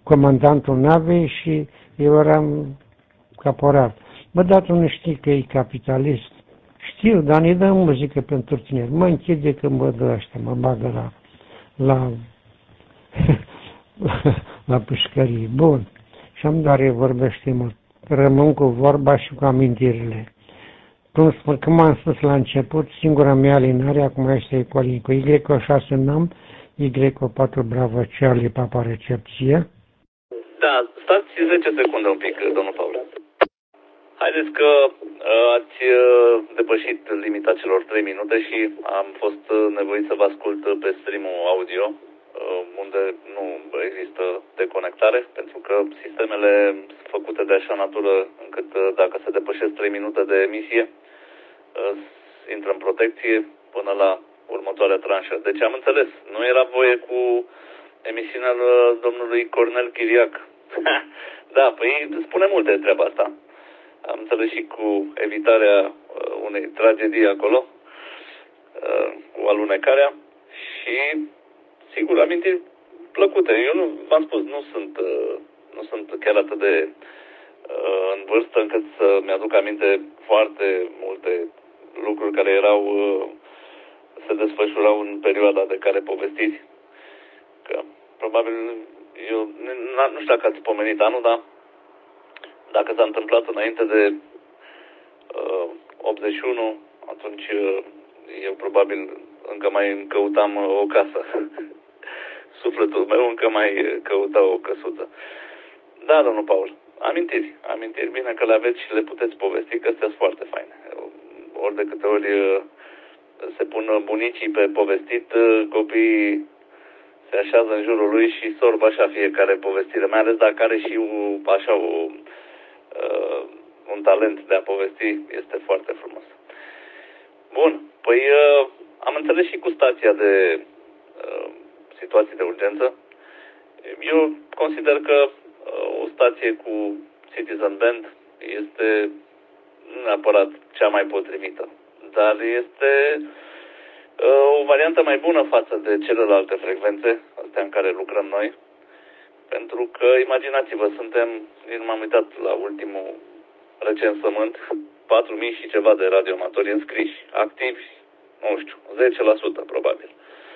comandantul navei și eu eram caporal. Bă, dar tu nu știi că e capitalist. Știu, dar ne dă muzică pentru tineri. Mă închide când văd ăștia, mă bagă la la pușcărie. Bun. Și am doar vorbește mult. Rămân cu vorba și cu amintirile. Cum am spus la început, singura mea alinare acum este Ecolin cu Y cu 6 NAM, Y cu 4 Bravo Charlie Papa recepție. Da, stați 10 secunde un pic, domnul Paul. Haideți că ați depășit limita celor 3 minute și am fost nevoit să vă ascult pe stream-ul audio, unde nu există deconectare, pentru că sistemele sunt făcute de așa natură încât dacă se depășesc 3 minute de emisie, intră în protecție până la următoarea tranșă. Deci am înțeles, nu era voie cu emisiunea domnului Cornel Chiriac. Da, păi spune multe de treaba asta. Am înțeles și cu evitarea unei tragedii acolo, cu alunecarea și, sigur, amintiri plăcute. Eu nu, v-am spus, nu sunt chiar atât de în vârstă încât să mi-aduc aminte foarte multe lucruri care se desfășurau în perioada de care povestiți. Că, probabil, eu nu știu dacă ați pomenit anul, dar dacă s-a întâmplat înainte de 81, atunci eu probabil încă mai îmi căutam o casă. Sufletul meu încă mai căuta o căsuță. Da, domnul Paul, amintiri bine că le aveți și le puteți povesti, că astea sunt foarte faine. Ori de câte ori se pun bunicii pe povestit, copiii se așează în jurul lui și sorb așa fiecare povestire, mai ales dacă are și așa un talent de a povesti, este foarte frumos. Bun, păi am înțeles și cu stația de situații de urgență. Eu consider că o stație cu Citizen Band este nu neapărat cea mai potrivită, dar este o variantă mai bună față de celelalte frecvențe, astea în care lucrăm noi, pentru că, imaginați-vă, nu m-am uitat la ultimul recensământ, 4.000 și ceva de radioamatori înscriși, activi, nu știu, 10% probabil.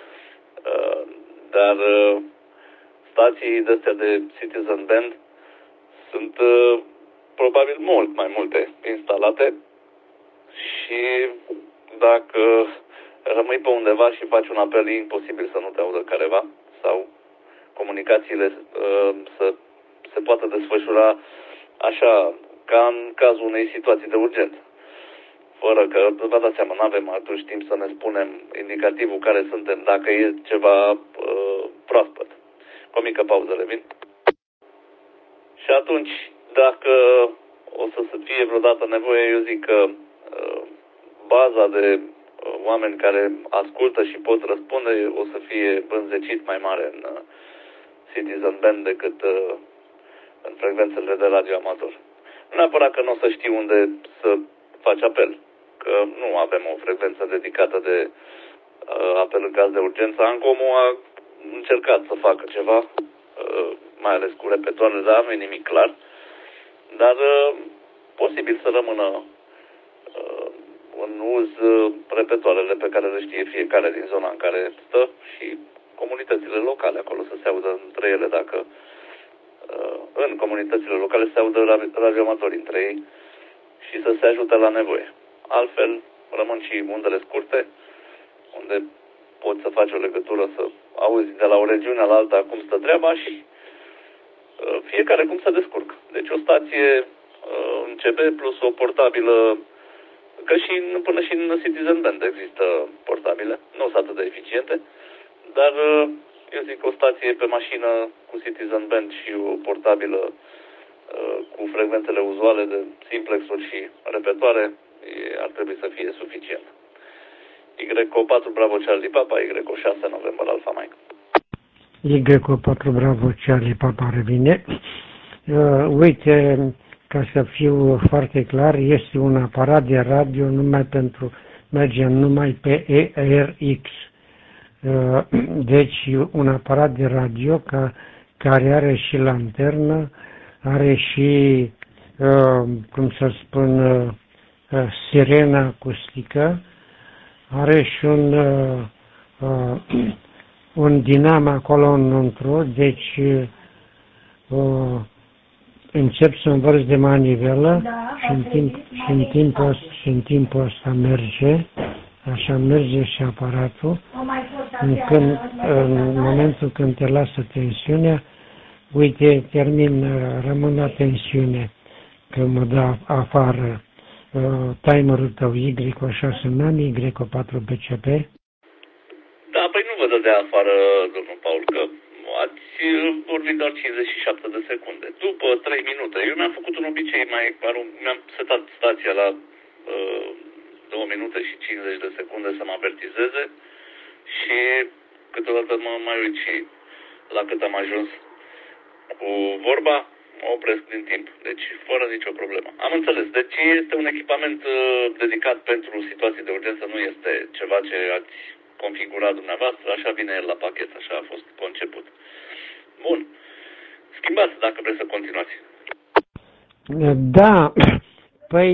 Dar stații de-astea de Citizen Band sunt probabil mult mai multe instalate și dacă rămâi pe undeva și faci un apel, e imposibil să nu te audă careva sau comunicațiile să se poată desfășura așa, ca în cazul unei situații de urgență. Fără că, vă dați seama, nu avem atunci timp să ne spunem indicativul care suntem, dacă e ceva proaspăt. O mică pauză, revin. Și atunci, dacă o să fie vreodată nevoie, eu zic că baza de oameni care ascultă și pot răspunde o să fie înzecit mai mare în Citizen Band decât în frecvențele de radioamator. Nu neapărat că nu o să știi unde să faci apel, că nu avem o frecvență dedicată de apel în caz de urgență. Ancomul a încercat să facă ceva, mai ales cu repetoarele, dar nu e nimic clar. Dar posibil să rămână în uz repetoarele pe care le știe fiecare din zona în care stă și comunitățile locale acolo să se audă între ele, dacă în comunitățile locale se audă radioamatori între ei și să se ajute la nevoie. Altfel rămân și undele scurte, unde poți să faci o legătură, să auzi de la o regiune la alta cum stă treaba și fiecare cum se descurcă. Deci o stație în CB plus o portabilă, că și până și în Citizen Band există portabile, nu sunt atât de eficiente, dar eu zic o stație pe mașină cu Citizen Band și o portabilă cu frecvențele uzuale de simplexuri și repetoare ar trebui să fie suficient. Y4 Bravo Charlie Papa, Y6 November Alpha Mike. Y4 Bravo Charlie Papa revine. Uite, ca să fiu foarte clar, este un aparat de radio merge numai pe ERX. Deci un aparat de radio care are și lanternă, are și, cum să spun, sirena acustică, are și un dinam acolo înăuntru, deci încep să învăț de manivelă și în timpul ăsta merge, așa merge și aparatul, în momentul când te lasă tensiunea, uite, rămân la tensiune, că mă dă afară timerul tău Y6 nani, Y4 BCP. Da, păi nu vă dădea afară, domnul Paul, că ați vorbit doar 57 de secunde. După 3 minute, eu mi-am făcut un obicei, mi-am setat stația la 2 minute și 50 de secunde să mă avertizeze și câteodată mă mai uit și la cât am ajuns cu vorba, mă opresc din timp. Deci, fără nicio problemă. Am înțeles. Deci este un echipament dedicat pentru situații de urgență, nu este ceva ce ați configurat dumneavoastră, așa vine el la pachet, așa a fost conceput. Bun. Schimbați dacă vreți să continuați. Da, păi,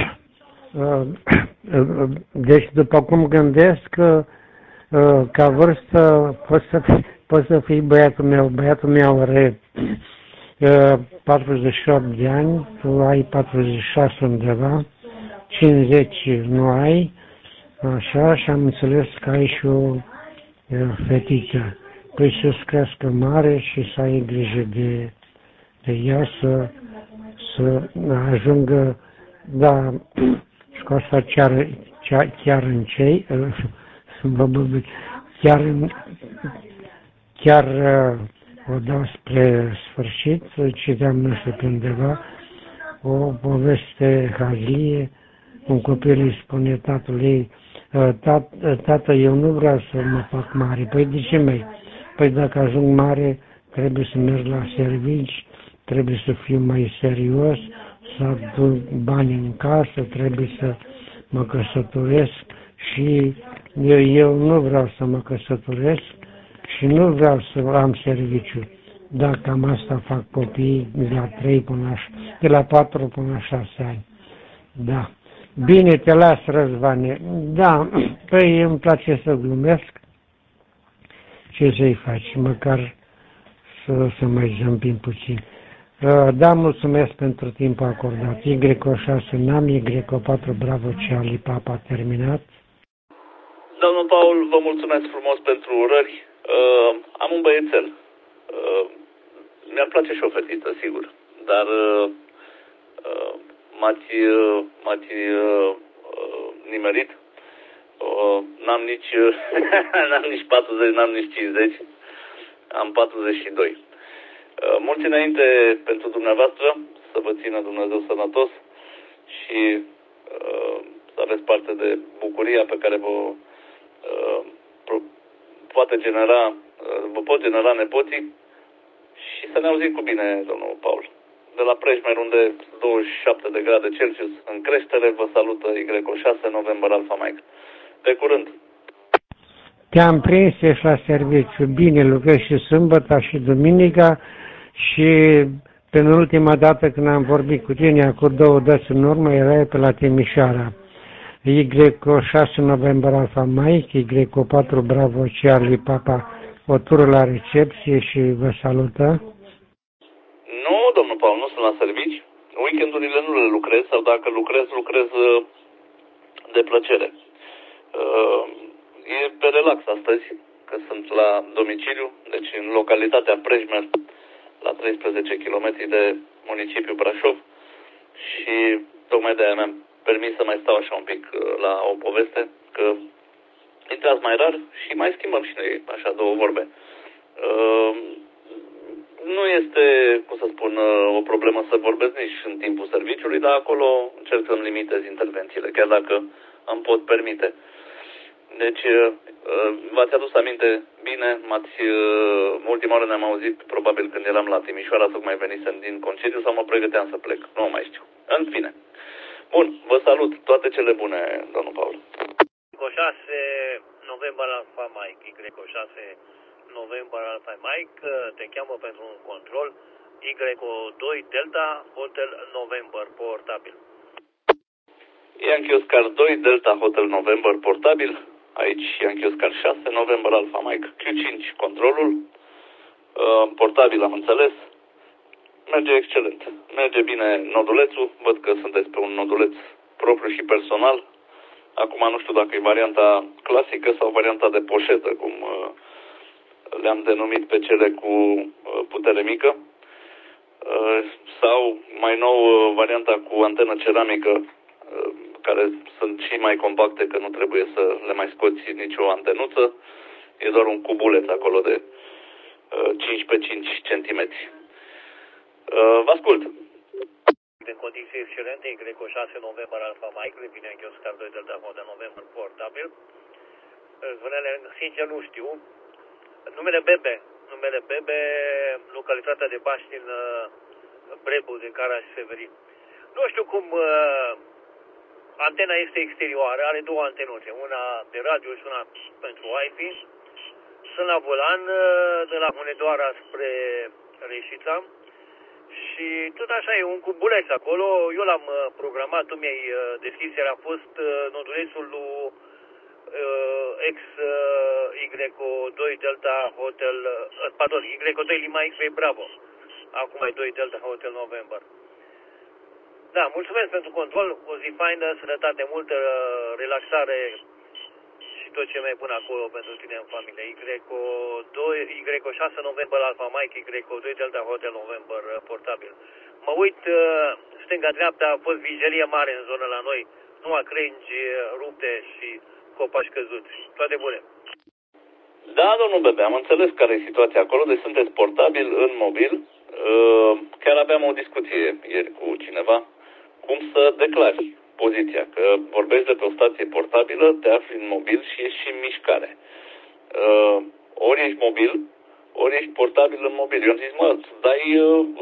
deci după cum gândesc, ca vârstă poți să fii băiatul meu are 48 de ani, tu ai 46 undeva, 50 nu ai, așa, și am înțeles că ai și o fetiță. Păi să-ți crească mare și să ai grijă de ea să ajungă, da, școasa chiar în cei, chiar o dau spre sfârșit, citeam nu știu pe undeva, o poveste hazlie, un copil îi spune tatălui, tată, eu nu vreau să mă fac mare. Păi de ce mai? Păi dacă ajung mare, trebuie să merg la servici, trebuie să fiu mai serios, să aduc bani în casă, trebuie să mă căsătoresc și eu nu vreau să mă căsătoresc și nu vreau să am serviciu. Da, cam asta fac copiii de la 4 până la 6 ani. Da. Bine, te las, Răzvane. Da, păi îmi place să glumesc. Ce să-i faci? Măcar să mai zâmbim puțin. Da, mulțumesc pentru timpul acordat. Y6 NAM, Y4 Bravo Charlie Papa terminat. Domnul Paul, vă mulțumesc frumos pentru urări. Am un băiețel. Mi-ar place și o fetiță, sigur. Dar m-ați nimerit. N-am nici 40, n-am nici 50. Am 42. Mulți înainte pentru dumneavoastră, să vă țină Dumnezeu sănătos și să aveți parte de bucuria pe care vă pot genera nepoții și să ne auzim cu bine, domnul Paul. De la Prejmer, unde 27 de grade Celsius în creștere, vă salută Y6 November Alpha Mike. Pe curând! Te-am prins, ești la serviciu. Bine, lucrezi și sâmbătă și duminica și penultima dată când am vorbit cu tine, cu 2 dăți în urmă, erai pe la Timișoara. Y6 November Alpha Mike, Y4 Bravo Charlie Papa, o tură la recepție și vă salută. Nu, domnul Paul, nu sunt la servici. Weekendurile nu le lucrez sau dacă lucrez de plăcere. E pe relax astăzi, că sunt la domiciliu, deci în localitatea Prejmer, la 13 km de municipiul Brașov și tocmai de-aia mi-am permis să mai stau așa un pic la o poveste, că intrați mai rar și mai schimbăm și noi așa 2 vorbe. Nu este, cum să spun, o problemă să vorbesc nici în timpul serviciului, dar acolo încerc să-mi limitez intervențiile, chiar dacă îmi pot permite. Deci, v-ați adus aminte bine, ultima oară ne-am auzit, probabil când eram la Timișoara, tocmai venisem din concediu sau mă pregăteam să plec, nu mai știu. În fine. Bun, vă salut, toate cele bune, domnul Paul. Y6 November Alpha Mike, Y6 November Alpha Mike, te cheamă pentru un control YO2 Delta Hotel November portabil. Yankee Oscar 2 Delta Hotel November portabil. Aici Yankee Oscar 6 November Alpha Mike Q5 controlul. Portabil, am înțeles. Merge excelent. Merge bine nodulețul. Văd că sunteți pe un noduleț propriu și personal. Acum nu știu dacă e varianta clasică sau varianta de poșetă, cum le-am denumit pe cele cu putere mică. Sau mai nou varianta cu antenă ceramică, care sunt și mai compacte, că nu trebuie să le mai scoți nicio antenuță. E doar un cubuleț acolo de 5 pe 5 cm. Vă ascult. În condiții excelente, YO6 November Alpha Mike, vine în Oscar 2 Delta Hotel November portabil. Zvonele, sincer nu știu. Numele Bebe, localitatea de Baști din Brebu, din Caraș Severin. Nu știu cum antena este exterioară, are două antenuțe, una de radio și una pentru Wi-Fi. Sunt la volan de la Hunedoara spre Reșița. Și tot așa e un cubuleț acolo, eu l-am programat, tu mi-ai deschis, iar a fost nodulețul lui YO2 Delta Hotel, pardon, YO2 Lima X Bravo, acum e 2 Delta Hotel November. Da, mulțumesc pentru control, o zi faină, sănătate multă, relaxare și tot ce mai pun acolo pentru tine în familie. YO6 November Alpha Mike, YO2 Delta Hotel November portabil. Mă uit, stânga-dreapta a fost vijelie mare în zonă la noi, numai crengi rupte și copaci căzuți. Toate bune! Da, domnul Bebe, am înțeles care e situația acolo, deci sunteți portabil în mobil. Chiar aveam o discuție ieri cu cineva, cum să declari poziția, că vorbești de pe o stație portabilă, te afli în mobil și ești și în mișcare. Ori ești mobil, ori ești portabil în mobil. Eu am zis, mă, dai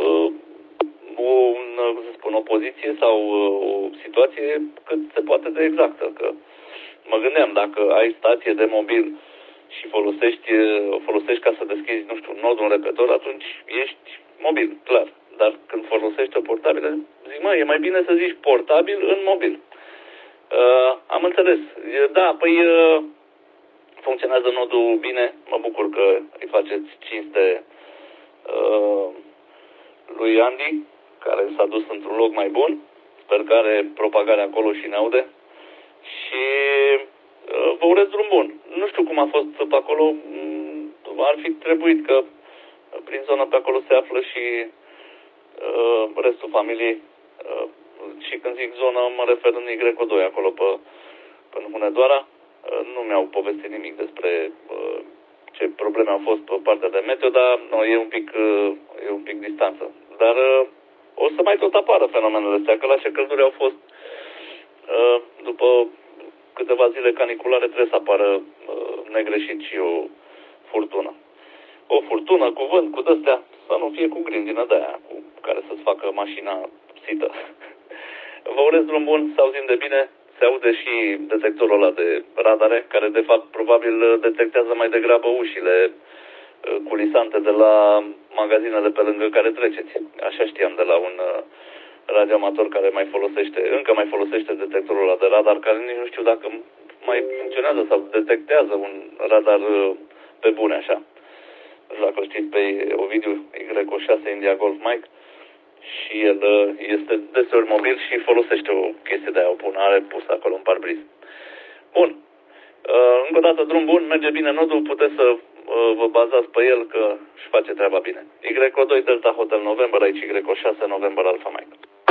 o poziție sau o situație cât se poate de exactă, că mă gândeam, dacă ai stație de mobil și folosești ca să deschizi, nu știu, nodul în repetor, atunci ești mobil, clar. Dar când folosești o portabilă, zic, mă, e mai bine să zici portabil în mobil. Am înțeles. Da, păi funcționează nodul bine. Mă bucur că îi faceți cinste lui Andy, care s-a dus într-un loc mai bun. Sper că are propagare acolo și ne aude. Și vă urez drum bun. Nu știu cum a fost pe acolo. Ar fi trebuit că prin zona pe acolo se află și restul familiei. Și când zic zonă, mă refer în YO2, acolo pe Hunedoara. Nu mi-au povestit nimic despre ce probleme au fost pe partea de meteo, dar e un pic distanță. Dar o să mai tot apară fenomenele astea, că la ce călduri au fost după câteva zile caniculare trebuie să apară negreșit și o furtună. O furtună cu vânt, cu de-astea, să nu fie cu grindină de-aia, cu care să-ți facă mașina sită. Vă urez drum bun, să auzim de bine. Se aude și detectorul ăla de radare, care de fapt probabil detectează mai degrabă ușile culisante de la magazinele pe lângă care treceți. Așa știam de la un radioamator care încă mai folosește detectorul ăla de radar, care nici nu știu dacă mai funcționează sau detectează un radar pe bune așa. Dacă știți pe Ovidiu YO6 India Golf Mike, și el este deseori mobil și folosește o chestie de aia, o punare pusă acolo în parbriz. Bun. Încă o dată drum bun, merge bine nodul, puteți să vă bazați pe el că își face treaba bine. YO2 Delta Hotel November, aici YO6 November Alpha Mike.